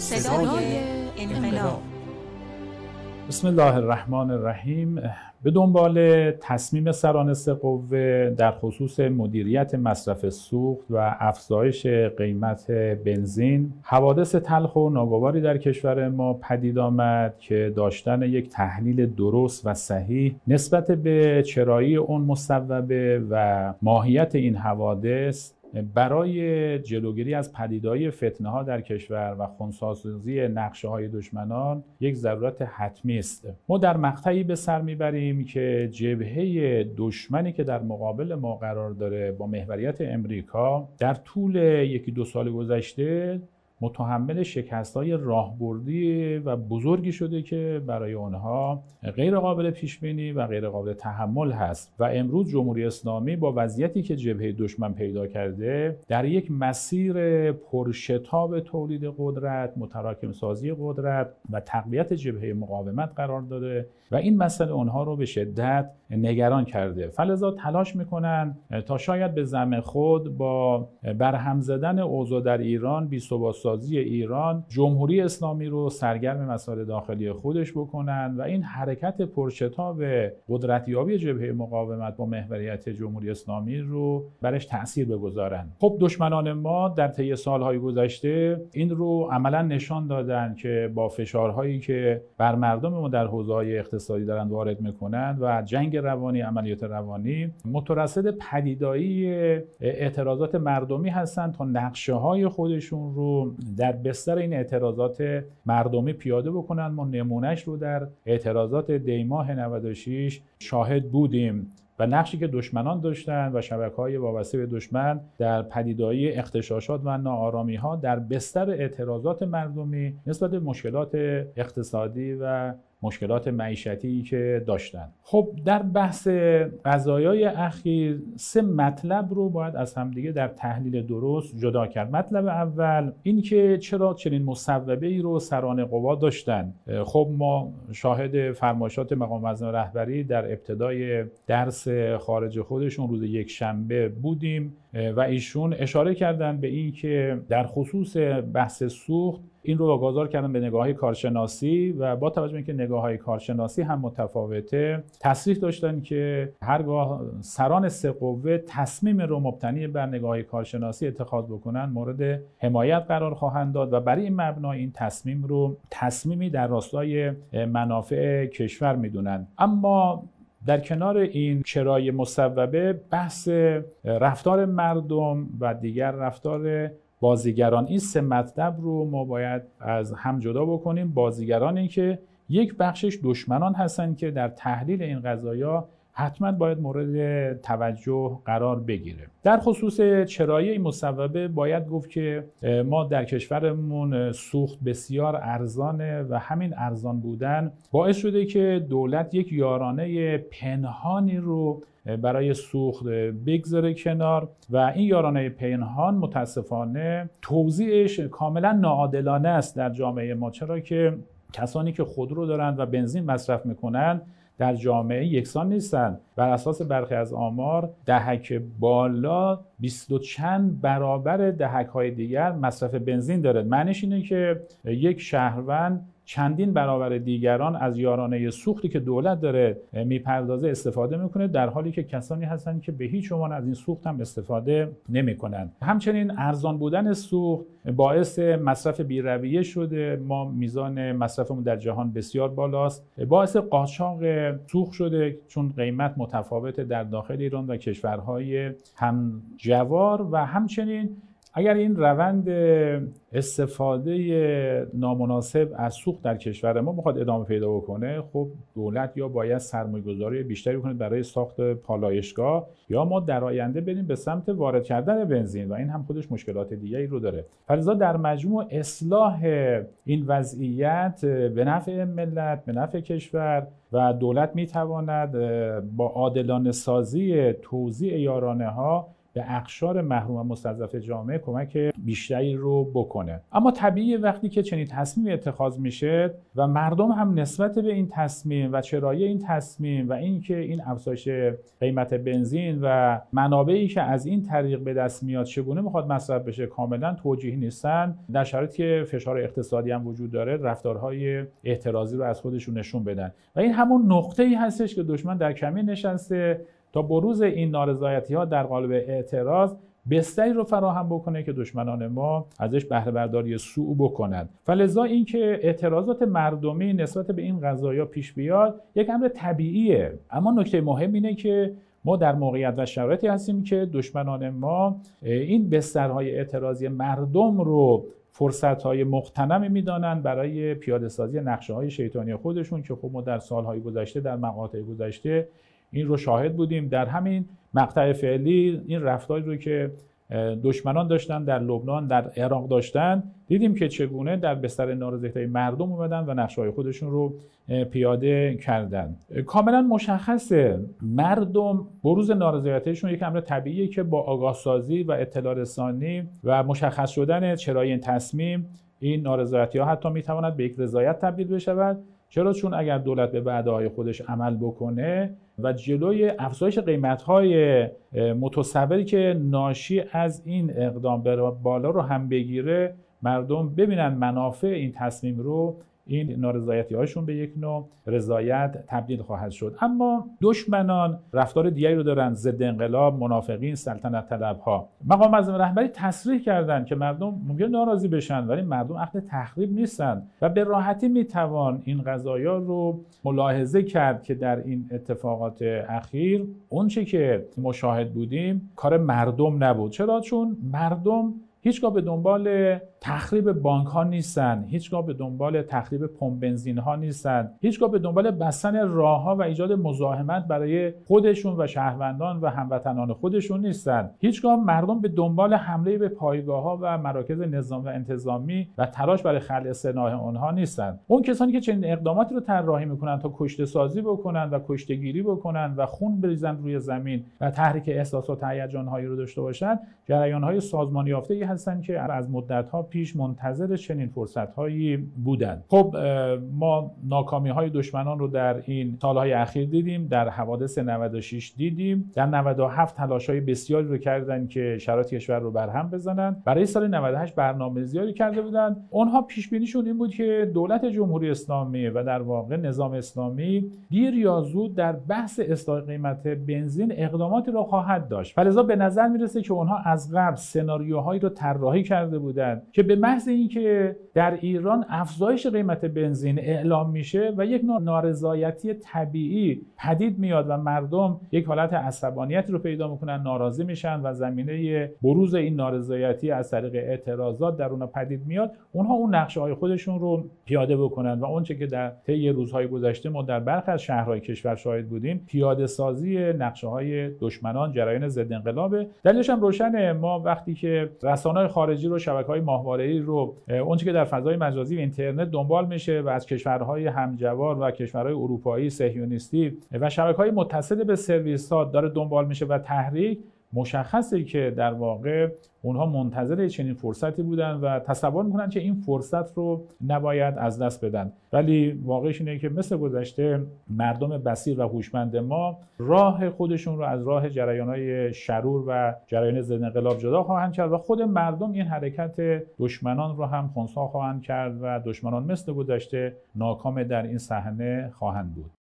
صدای انقلاب. بسم الله الرحمن الرحیم. به دنبال تصمیم سران سه قوه در خصوص مدیریت مصرف سوخت و افزایش قیمت بنزین، حوادث تلخ و ناگواری در کشور ما پدید آمد که داشتن یک تحلیل درست و صحیح نسبت به چرایی اون مصوبه و ماهیت این حوادث برای جلوگیری از پدیدهای فتنه‌ها در کشور و خنثی‌سازی نقشه‌های دشمنان یک ضرورت حتمی است. ما در مقطعی به سر میبریم که جبهه دشمنی که در مقابل ما قرار داره با محوریت امریکا در طول یکی دو سال گذشته متحمل شکست‌های راهبردی و بزرگی شده که برای آنها غیر قابل پیش‌بینی و غیر قابل تحمل هست و امروز جمهوری اسلامی با وضعیتی که جبهه دشمن پیدا کرده در یک مسیر پرشتاب تولید قدرت، متراکم‌سازی قدرت و تقویت جبهه مقاومت قرار داده و این مسئله آنها رو به شدت نگران کرده. فلذا تلاش می‌کنند تا شاید به زعم خود با برهم زدن اوضاع در ایران، بی‌ثبات‌سازی ایران، جمهوری اسلامی رو سرگرم مسائل داخلی خودش بکنن و این حرکت پرشتاب قدرتیابی جبهه مقاومت با محوریت جمهوری اسلامی رو برش تأثیر بگذارن. خب دشمنان ما در طی سالهای گذشته این رو عملا نشان دادن که با فشارهایی که بر مردم ما در حوزه‌های اقتصادی دارن وارد میکنن و جنگ روانی، عملیات روانی، مترصد پدیدایی اعتراضات مردمی هستن تا نقشه‌های خودشون رو در بستر این اعتراضات مردمی پیاده بکنن. ما نمونهش رو در اعتراضات دیماه 96 شاهد بودیم و نقشی که دشمنان داشتن و شبکه‌های وابسته به دشمن در پدیدایی اغتشاشات و ناآرامی‌ها در بستر اعتراضات مردمی نسبت به مشکلات اقتصادی و مشکلات معیشتی که داشتن. خب در بحث قضایای اخیر سه مطلب رو باید از همدیگه در تحلیل درست جدا کرد. مطلب اول این که چرا چنین مصوبه‌ای رو سران قوا داشتن. خب ما شاهد فرمایشات مقام معظم رهبری در ابتدای درس خارج خودشون روز یک شنبه بودیم و ایشون اشاره کردن به این که در خصوص بحث سوخت این رو واگذار کردن به نگاه‌های کارشناسی و با توجه به اینکه نگاه‌های کارشناسی هم متفاوته تصریح داشتن که هرگاه سران سه قوه تصمیم رو مبتنی بر نگاه‌های کارشناسی اتخاذ بکنن مورد حمایت قرار خواهند داد و برای این مبنا این تصمیم رو تصمیمی در راستای منافع کشور میدونن. اما در کنار این چرای مصوبه بحث رفتار مردم و دیگر رفتار بازیگران، این سه مطلب رو ما باید از هم جدا بکنیم. بازیگرانی که یک بخشش دشمنان هستن که در تحلیل این قضایا حتما باید مورد توجه قرار بگیره. در خصوص چرایی این مصوبه باید گفت که ما در کشورمون سوخت بسیار ارزانه و همین ارزان بودن باعث شده که دولت یک یارانه پنهانی رو برای سوخت بگذاره کنار و این یارانه پنهان متاسفانه توزیعش کاملا ناعادلانه است در جامعه ما، چرا که کسانی که خودرو دارند و بنزین مصرف میکنند در جامعه یکسان نیستند. بر اساس برخی از آمار دهک بالا 20 و چند برابر دهک‌های دیگر مصرف بنزین داره. معنیش اینه که یک شهروند چندین برابر دیگران از یارانه سوختی که دولت داره میپردازه استفاده میکنه، در حالی که کسانی هستند که به هیچ عنوان از این سوخت هم استفاده نمیکنن. همچنین ارزان بودن سوخت باعث مصرف بی‌رویه شده. ما میزان مصرفمون در جهان بسیار بالاست. باعث قاچاق سوخت شده چون قیمت متفاوته در داخل ایران و کشورهای همجوار و همچنین اگر این روند استفاده نامناسب از سوخت در کشور ما بخواد ادامه پیدا بکنه، خب دولت یا باید سرمایه‌گذاری بیشتری کنه برای ساخت پالایشگاه یا ما در آینده بریم به سمت وارد کردن بنزین و این هم خودش مشکلات دیگری رو داره. فلذا در مجموع اصلاح این وضعیت به نفع ملت، به نفع کشور و دولت میتواند با عادلانه سازی توزیع یارانه ها به اقشار محروم و مستضعف جامعه کمک بیشتری رو بکنه. اما طبیعیه وقتی که چنین تصمیمی اتخاذ میشه و مردم هم نسبت به این تصمیم و چرایی این تصمیم و اینکه این افزایش قیمت بنزین و منابعی که از این طریق به دست میاد چگونه میخواد مصرف بشه کاملا توجیهی نیستن، در شرایطی که فشار اقتصادی هم وجود داره رفتارهای اعتراضی رو از خودشون نشون بدن و این همون نقطه‌ای هستش که دشمن در کمین نشسته تا بروز این نارضایتی‌ها در قالب اعتراض بستری رو فراهم بکنه که دشمنان ما ازش بهره برداری سوء بکنند. فلذا اینکه اعتراضات مردمی نسبت به این قضایا پیش بیاد یک امر طبیعیه، اما نکته مهم اینه که ما در موقعیت و شرایطی هستیم که دشمنان ما این بسترهای اعتراضی مردم رو فرصت‌های مغتنمی می‌دانند برای پیاده‌سازی نقشه‌های شیطانی خودشون که خب ما در سال‌های گذشته در مقاطع گذشته این رو شاهد بودیم. در همین مقطع فعلی این رفتاری رو که دشمنان داشتن در لبنان در عراق داشتن دیدیم که چگونه در بستر نارضایتی مردم اومدن و نقشه‌های خودشون رو پیاده کردن. کاملا مشخصه مردم بروز نارضایتیشون یک امر طبیعیه که با آگاه سازی و اطلاع رسانی و مشخص شدن چرای این تصمیم این نارضایتی‌ها حتی میتواند به یک رضایت تبدیل بشود. چرا؟ چون اگر دولت به وعده‌های خودش عمل بکنه و جلوی افزایش قیمت‌های متصوری که ناشی از این اقدام بر بالا رو هم بگیره، مردم ببینن منافع این تصمیم رو، این نارضایتی‌هاشون به یک نوع رضایت تبدیل خواهد شد. اما دشمنان رفتار دیگری رو دارن، ضد انقلاب، منافقین، سلطنت طلب‌ها. مقام معظم رهبری تصریح کردن که مردم ممکن ناراضی بشن ولی مردم اهل تخریب نیستن و به راحتی میتوان این قضایا رو ملاحظه کرد که در این اتفاقات اخیر اونچه که مشاهد بودیم کار مردم نبود. چرا؟ چون مردم هیچگاه به دنبال تخریب بانک ها نیستن، هیچگاه به دنبال تخریب پمپ بنزین ها نیستن، هیچگاه به دنبال بستن راه ها و ایجاد مزاحمت برای خودشون و شهروندان و هموطنان خودشون نیستن. هیچگاه مردم به دنبال حمله به پایگاه ها و مراکز نظام و انتظامی و تلاش برای خلع سلاح آنها نیستن. اون کسانی که چنین اقداماتی رو طراحی میکنن تا کشته سازی بکنن و کشته گیری بکنن و خون بریزن روی زمین و تحریک احساسات و هیجان هایی رو داشته باشن، جریان های سازمانی یافته هستن که از مدت‌ها پیش منتظر چنین فرصت‌هایی بودند. خب ما ناکامی‌های دشمنان رو در این سال‌های اخیر دیدیم، در حوادث 96 دیدیم، در 97 تلاش‌های بسیاری رو کردن که شرایط کشور رو برهم بزنن. برای سال 98 برنامه‌ریزی کرده بودن. اونها پیش بینیشون این بود که دولت جمهوری اسلامی و در واقع نظام اسلامی دیر یا زود در بحث اصلاح قیمت بنزین اقداماتی رو خواهد داشت. فلذا به نظر میرسه که اونها از قبل سناریوهایی رو طراحی کرده بودند که به محض اینکه در ایران افزایش قیمت بنزین اعلام میشه و یک نوع نارضایتی طبیعی پدید میاد و مردم یک حالت عصبانیت رو پیدا میکنن، ناراضی میشن و زمینه بروز این نارضایتی از طریق اعتراضات در اونها پدید میاد، اونها اون نقشه‌های خودشون رو پیاده بکنن و اونچه که در طی روزهای گذشته ما در برخی از شهرهای کشور شاهد بودیم، پیاده سازی نقشه‌های دشمنان، جریان ضد انقلاب. دلیلش هم روشنه. ما وقتی که رسانه‌های خارجی رو، شبکه‌های ماهواره‌ای رو، اونچه که در فضای مجازی و اینترنت دنبال میشه و از کشورهای همجوار و کشورهای اروپایی صهیونیستی و شبکه‌های متصل به سرویس‌ها داره دنبال میشه و تحریک، مشخصه که در واقع اونها منتظر چنین فرصتی بودن و تصور میکنن که این فرصت رو نباید از دست بدن. ولی واقعش اینه که مثل گذشته مردم بصیر و هوشمند ما راه خودشون رو از راه جریان‌های شرور و جریان ضد انقلاب جدا خواهند کرد و خود مردم این حرکت دشمنان رو هم خنثی خواهند کرد و دشمنان مثل گذشته ناکام در این صحنه خواهند بود.